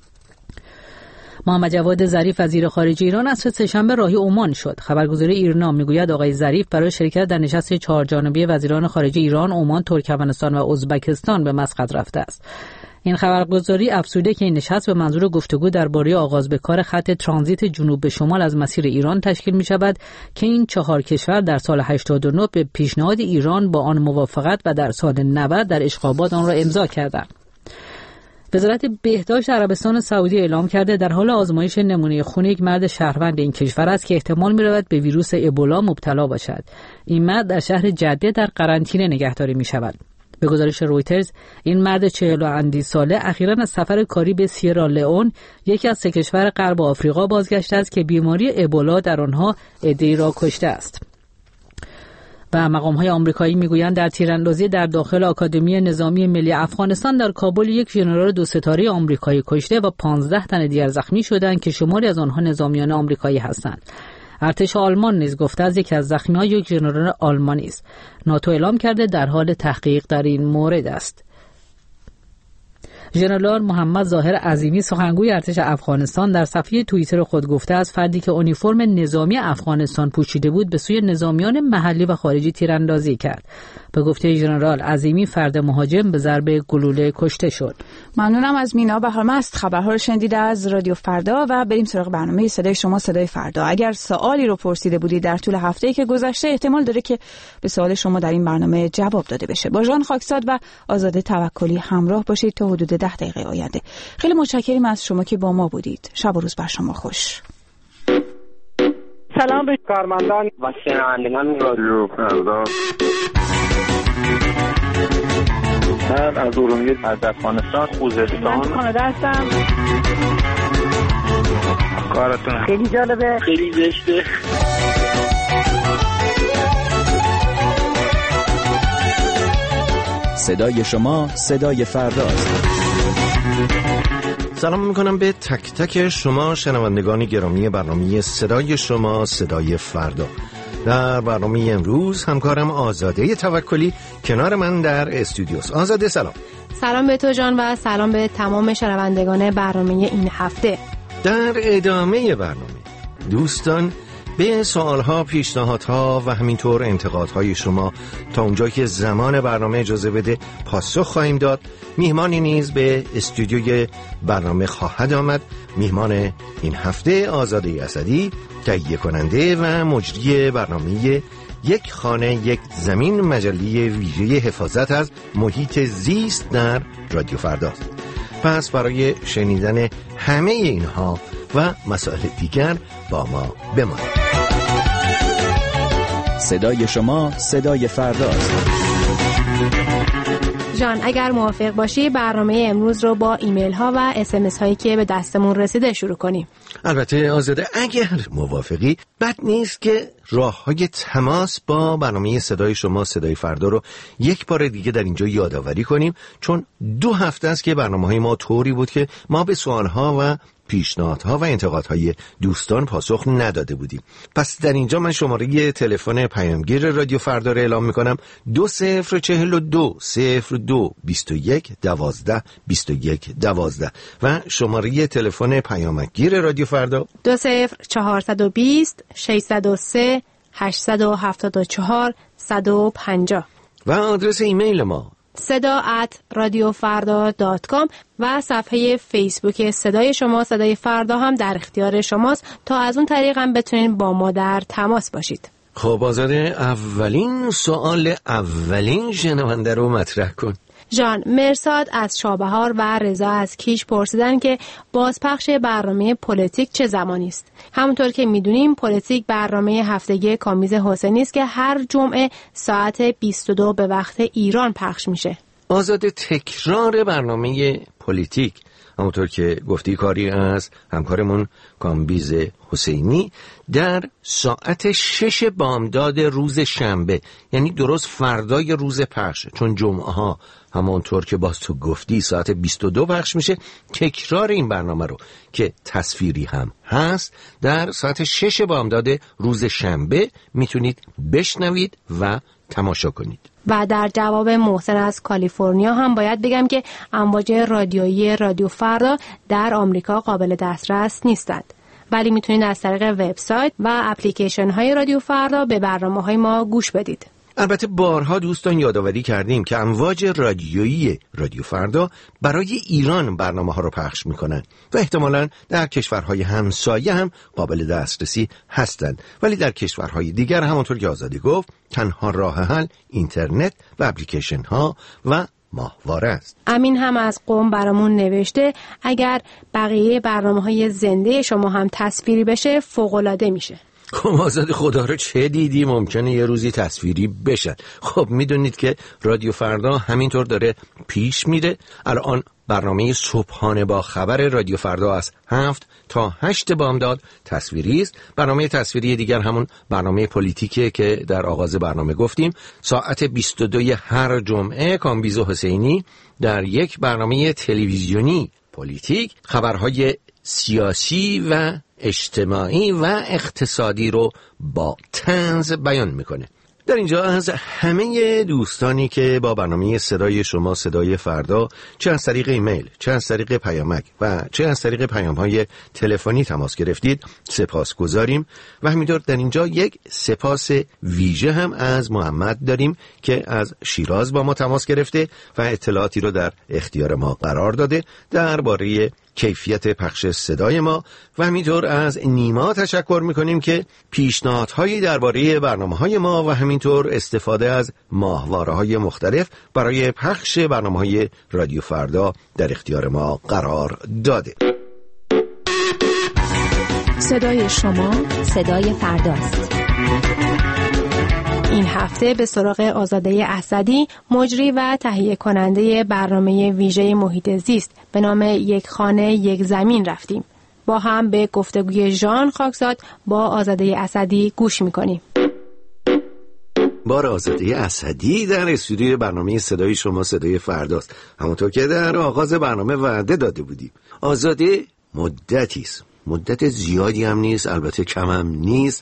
محمد جواد ظریف وزیر خارجه ایران عصر سه‌شنبه راهی عمان شد. خبرگزاری ایرنا میگوید آقای ظریف برای شرکت در نشست 4 جانبه وزیران خارجه ایران، عمان، ترکمنستان و ازبکستان به مسقط رفته است. این خبرگزاری افزوده که این نشست به منظور گفتگو درباره آغاز به کار خط ترانزیت جنوب به شمال از مسیر ایران تشکیل می شود که این 4 کشور در سال 89 به پیشنهاد ایران با آن موافقت و در سال 90 در اشخابات آن را امضا کردند. وزارت بهداشت عربستان سعودی اعلام کرده در حال آزمایش نمونه خون یک مرد شهروند این کشور است که احتمال می‌رود به ویروس ابولا مبتلا باشد. این مرد در شهر جده در قرنطینه نگهداری می‌شود. به گزارش رویترز، این مرد 40 اندی ساله اخیراً از سفر کاری به سیرالئون، یکی از 3 کشور غرب آفریقا بازگشته است که بیماری ابولا در آنها عده‌ای را کشته است. و مقام‌های آمریکایی میگویند در تیراندازی در داخل آکادمی نظامی ملی افغانستان در کابل یک ژنرال 2 ستاره آمریکایی کشته و 15 تن دیگر زخمی شدند که شماری از آنها نظامیان آمریکایی هستند. ارتش آلمان نیز گفته از یکی از زخمی‌ها یک ژنرال آلمانی است. ناتو اعلام کرده در حال تحقیق در این مورد است. ژنرال محمد ظاهر عظیمی سخنگوی ارتش افغانستان در صفحه توییتر خود گفته است فردی که اونیفرم نظامی افغانستان پوشیده بود به سوی نظامیان محلی و خارجی تیراندازی کرد. به گفته ژنرال عظیمی فرد مهاجم به ضرب گلوله کشته شد.
ممنونم از مینا بهارمست. خبرها رو شنیده از رادیو فردا و بریم سراغ برنامه صدای شما صدای فردا. اگر سوالی رو پرسیده بودید در طول هفته‌ای که گذشته احتمال داره که به سوال شما در این برنامه جواب داده بشه. با ژان خاکساد و آزاده توکلی همراه باشید تا حدود 10 دقیقه آینده. خیلی متشکریم از شما که با ما بودید. شب و روز بر شما خوش.
سلام به کارمندان و شنوندگان رادیو فردا.
من از ارومیه از افغانستان خوزستان
من کانادا هستم.
کارتون
خیلی جالبه،
خیلی زشته.
صدای شما صدای فرداست.
سلام میکنم به تک تک شما شنوندگان گرامی برنامه صدای شما صدای فردا. در برنامه امروز همکارم آزاده توکلی کنار من در استودیوس. آزاده سلام.
سلام به تو جان و سلام به تمام شنوندگان برنامه این هفته.
در ادامه برنامه دوستان به سوالها، پیشنهادها و همینطور انتقادهای شما تا اونجایی که زمان برنامه اجازه بده پاسخ خواهیم داد. میهمانی نیز به استودیوی برنامه خواهد آمد. میهمان این هفته آزاده اسدی، تهیه کننده و مجری برنامه یک خانه یک زمین، مجله ویژه حفاظت از محیط زیست در رادیو فرداست. پس برای شنیدن همه اینها و مسائل دیگر با ما بمانید.
صدای شما صدای فرداست.
جان اگر موافق باشی برنامه امروز رو با ایمیل ها و SMS هایی که به دستمون رسیده شروع کنیم.
البته آزاده اگر موافقی بد نیست که راه های تماس با برنامه صدای شما صدای فردا رو یک بار دیگه در اینجا یادآوری کنیم، چون 2 هفته است که برنامه های ما طوری بود که ما به سوال ها و پیشنهادها و انتقادهای دوستان پاسخ نداده بودیم. پس در اینجا من شماره تلفن پیامگیر رادیو فردا رو اعلام میکنم: 2042 02 21 12 21 12 و شماره تلفن پیامگیر رادیو فردا
20420 603 874 150
و آدرس ایمیل ما
seda@radiofarda.com و صفحه فیسبوک صدای شما صدای فردا هم در اختیار شماست تا از اون طریق هم بتونید با ما در تماس باشید.
خب آزاده، اولین سوال اولین شنونده رو مطرح کن.
جان مرساد از شابهار و رضا از کیش پرسیدن که بازپخش برنامه پلیتیک چه زمانی است؟ همونطور که میدونیم پلیتیک برنامه هفتگی کامیز حسینی است که هر جمعه ساعت 22 به وقت ایران پخش میشه.
آزاده، تکرار برنامه پلیتیک همونطور که گفتی کاری از همکارمون کامبیز حسینی در ساعت 6 بامداد روز شنبه، یعنی درست فردای روز پخش، چون جمعه ها همونطور که باز تو گفتی ساعت 22 پخش میشه. تکرار این برنامه رو که تصویری هم هست در ساعت 6 بامداد روز شنبه میتونید بشنوید و تماشا کنید.
و در جواب محسن از کالیفرنیا هم باید بگم که امواج رادیویی رادیو فردا در آمریکا قابل دسترس نیستند، ولی میتونید از طریق وبسایت و اپلیکیشن های رادیو فردا به برنامه های ما گوش بدید.
البته بارها دوستان یادآوری کردیم که امواج رادیویی رادیو فردا برای ایران برنامه ها رو پخش میکنن و احتمالاً در کشورهای همسایه هم قابل دسترسی هستند، ولی در کشورهای دیگر همونطور که آزادی گفت تنها راه حل اینترنت و اپلیکیشن ها و ماهواره است.
امین هم از قم برامون نوشته اگر بقیه برنامه‌های زنده شما هم تصویری بشه فوق‌العاده میشه.
خب آزاد، خدا رو چه دیدی ممکنه یه روزی تصویری بشن. خب میدونید که رادیو فردا همینطور داره پیش میره. الان برنامه صبحانه با خبر رادیو فردا از 7 تا 8 بامداد تصویری است. برنامه تصویری دیگر همون برنامه پلیتیکه که در آغاز برنامه گفتیم. ساعت 22 هر جمعه کامبیز حسینی در یک برنامه تلویزیونی پلیتیک خبرهای سیاسی و اجتماعی و اقتصادی رو با طنز بیان میکنه. در اینجا از همه دوستانی که با برنامه صدای شما صدای فردا چه از طریق ایمیل، چه از طریق پیامک و چه از طریق پیام‌های تلفنی تماس گرفتید سپاسگزاریم و همینطور در اینجا یک سپاس ویژه هم از محمد داریم که از شیراز با ما تماس گرفته و اطلاعاتی رو در اختیار ما قرار داده درباره کیفیت پخش صدای ما و همینطور از نیما تشکر میکنیم که پیشنهادهایی درباره برنامه‌های ما و همینطور استفاده از ماهواره‌های مختلف برای پخش برنامه‌های رادیو فردا در اختیار ما قرار داده.
صدای شما صدای فرداست.
این هفته به سراغ آزاده اسدی، مجری و تهیه کننده برنامه ویژه محیط زیست به نام یک خانه یک زمین رفتیم. با هم به گفتگوی ژان خاکزاد با آزاده اسدی گوش میکنیم.
بار آزاده اسدی در استودیوی برنامه صدای شما صدای فرداست. همونطور که در آغاز برنامه وعده داده بودیم. آزاده مدتیست، مدت زیادی هم نیست، البته کم هم نیست.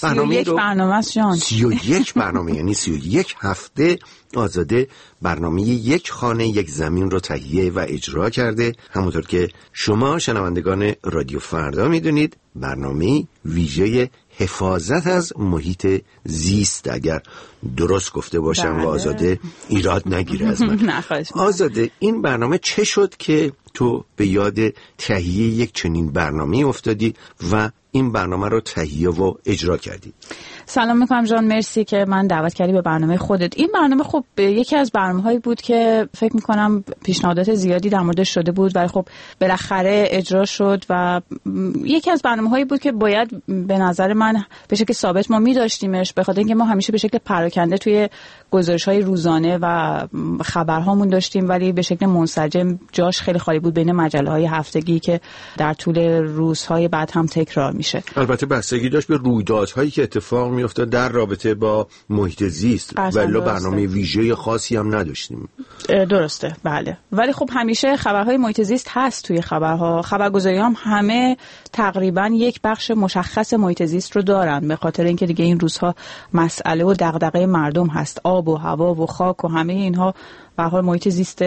31 برنامه است جان.
31 برنامه یعنی 31 هفته آزاده برنامه یک خانه یک زمین رو تهیه و اجرا کرده. همونطور که شما شنوندگان رادیو فردا میدونید برنامه ویژه حفاظت از محیط زیست، اگر درست گفته باشم و آزاده ایراد نگیره از من. آزاده این برنامه چه شد که تو به یاد تهیه یک چنین برنامه افتادی و این برنامه رو تهیه و اجرا کردی؟
سلام میکنم جان، مرسی که من دعوت کردی به برنامه خودت. این برنامه خب یکی از برنامه‌هایی بود که فکر میکنم پیشنهادات زیادی در موردش شده بود ولی خب بالاخره اجرا شد و یکی از برنامه‌هایی بود که باید به نظر من به شکل ثابت ما می‌داشتیمش، به خاطر اینکه ما همیشه به شکل پراکنده توی گزارش‌های روزانه و خبرهامون داشتیم ولی به شکل منسجم جاش خیلی خالی بود بین مجله‌های هفتگی که در طول روزهای بعد هم تکرار میشه.
البته بستگی داشت به رویدادهایی که اتفاق میافتاد در رابطه با محیط زیست ولی برنامه ویژه خاصی هم نداشتیم.
درسته بله، ولی خب همیشه خبرهای محیط زیست هست توی خبرها. خبرگزاری هم همه تقریبا یک بخش مشخص محیط زیست رو دارن به خاطر اینکه دیگه این روزها مسئله و دغدغه مردم هست، آب و هوا و خاک و همه اینها به هر حال محیط زیست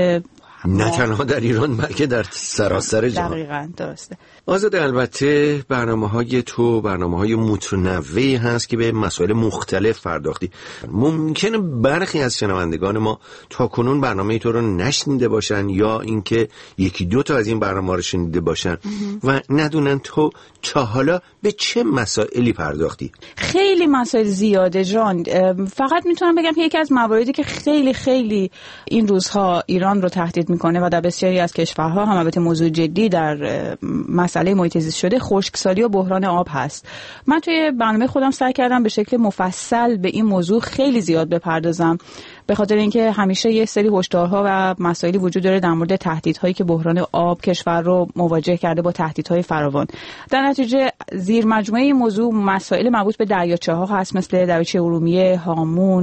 نه تنها در ایران بلکه در سراسر جهان.
دقیقاً درسته.
آزاده البته برنامه‌های تو برنامه‌های متنوعی هست که به مسائل مختلف پرداختی. ممکنه برخی از شنوندگان ما تا کنون برنامه تو رو نشنیده باشن یا اینکه یکی دو تا از این برنامه‌ها رو شنیده باشن و ندونن تو تا حالا به چه مسائلی پرداختی.
خیلی مسائل زیاده جان. فقط میتونم بگم که یکی از مواردی که خیلی خیلی این روزها ایران رو تهدید میکنه و در بسیاری از کشورها هم البته موضوع جدی در مسئله محیط زیست شده، خشکسالی و بحران آب هست. من توی برنامه خودم سعی کردم به شکل مفصل به این موضوع خیلی زیاد بپردازم به خاطر اینکه همیشه یه سری هشدارها و مسائلی وجود داره در مورد تهدیدهایی که بحران آب کشور رو مواجه کرده با تهدیدهای فراوان. در نتیجه زیر مجموعه این موضوع مسائل مربوط به دریاچه‌ها هست مثل دریاچه ارومیه، هامون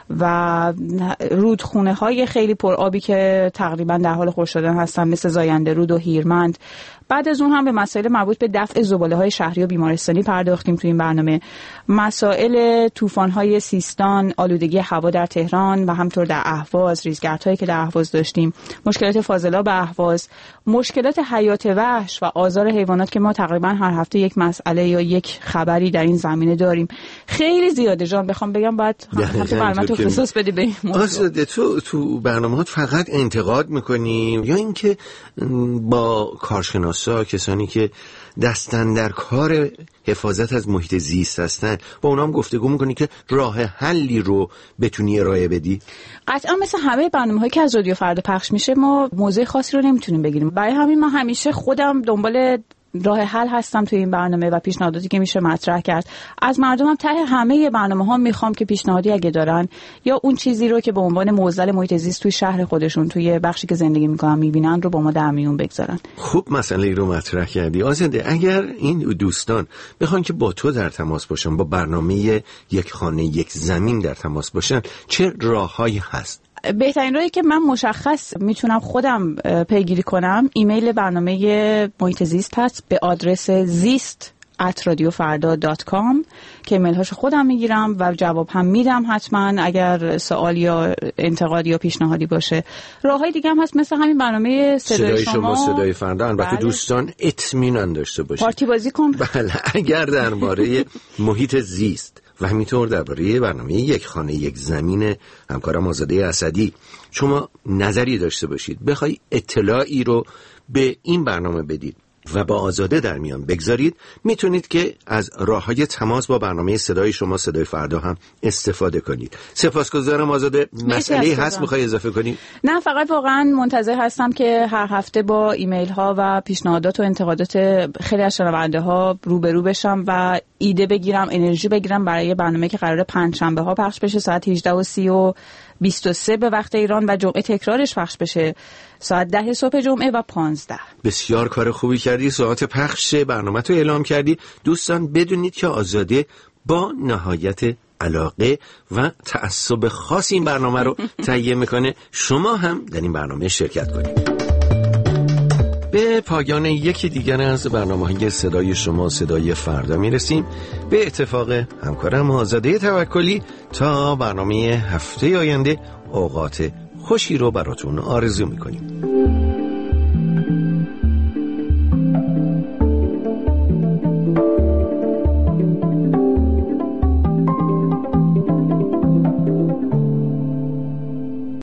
و رودخونه های خیلی پر آبی که تقریبا در حال خشک شدن هستن مثل زاینده رود و هیرمند. بعد از اون هم به مسائل مربوط به دفع زباله‌های شهری و بیمارستانی پرداختیم تو این برنامه. مسائل طوفان‌های سیستان، آلودگی هوا در تهران و همطور در اهواز، ریزگردهایی که در اهواز داشتیم، مشکلات فاضلاب اهواز، مشکلات حیات وحش و آزار حیوانات که ما تقریبا هر هفته یک مسئله یا یک خبری در این زمینه داریم. خیلی زیاده جان، بخوام بگم بعد هفته برنامه تو خصوص بدی به این موضوع.
تو برنامه‌ات فقط انتقاد می‌کنی یا اینکه با کارشناسا، کسانی که دستن در کار حفاظت از محیط زیست هستن با اونا هم گفتگو میکنی که راه حلی رو بتونی ارائه بدی؟
قطعا مثل همه برنامه‌هایی که از رادیو فردا پخش میشه ما موضوع خاصی رو نمیتونیم بگیریم. برای همین من همیشه خودم دنبال راه حل هستم توی این برنامه و پیشنهاداتی که میشه مطرح کرد. از مردمم ته همه برنامه‌ها میخوام که پیشنهادی اگه دارن یا اون چیزی رو که به عنوان معضل محیط زیست توی شهر خودشون توی بخشی که زندگی میکنن میبینن رو با ما در میون بگذارن.
خوب مسئله رو مطرح کردی آزاده. اگر این دوستان بخوان که با تو در تماس باشن، با برنامه یک خانه یک زمین در تماس باشن، چه راههایی هست؟
بهترین راهی که من مشخص میتونم خودم پیگیری کنم ایمیل برنامه محیط زیست هست به آدرس زیست podcast@radiofarda.com که ایمیل هاشو خودم میگیرم و جواب هم میدم حتما اگر سوال یا انتقاد یا پیشنهادی باشه. راههای دیگه هم هست مثل همین برنامه صدای شما
صدای فردا. البته
بله.
دوستان اطمینان داشته باشید،
پارتی بازی کن.
بله، اگر درباره محیط زیست و همینطور درباره برنامه یک خانه یک زمین همکارم آزاده اسدی شما نظری داشته باشید، بخوای اطلاعی رو به این برنامه بدید و با آزاده در میان بگذارید، میتونید که از راههای تماس با برنامه صدای شما صدای فردا هم استفاده کنید. سپاسگزارم آزاده. مسئله هست میخوای اضافه کنی؟
نه، فقط واقعا منتظر هستم که هر هفته با ایمیل ها و پیشنهادات و انتقادات خیلی از شنونده ها روبرو بشم و ایده بگیرم، انرژی بگیرم برای برنامه که قراره پنجشنبه ها پخش بشه ساعت 18:30 و 23 به وقت ایران و جمعه تکرارش پخش بشه ساعت 10 صبح جمعه و 15.
بسیار کار خوبی کردی، ساعت پخش برنامه تو اعلام کردی. دوستان بدونید که آزاده با نهایت علاقه و تعصب خاص این برنامه رو تهیه میکنه. شما هم در این برنامه شرکت کنید. به پایان یکی دیگر از برنامه‌های صدای شما صدای فردا میرسیم. به اتفاق همکارم آزاده توکلی تا برنامه هفته آینده اوقات خوشی رو براتون آرزو میکنیم.